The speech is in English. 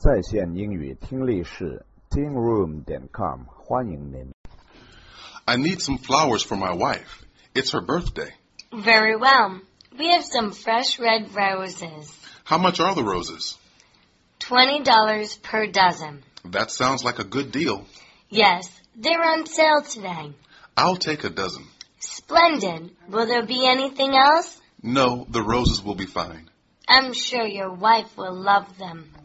在线英语听力室 tingroom.com 欢迎您。 I need some flowers for my wife. It's her birthday. Very well. We have some fresh red roses. How much are the roses? $20 per dozen. That sounds like a good deal. Yes, they're on sale today. I'll take a dozen. Splendid. Will there be anything else? No, the roses will be fine. I'm sure your wife will love them.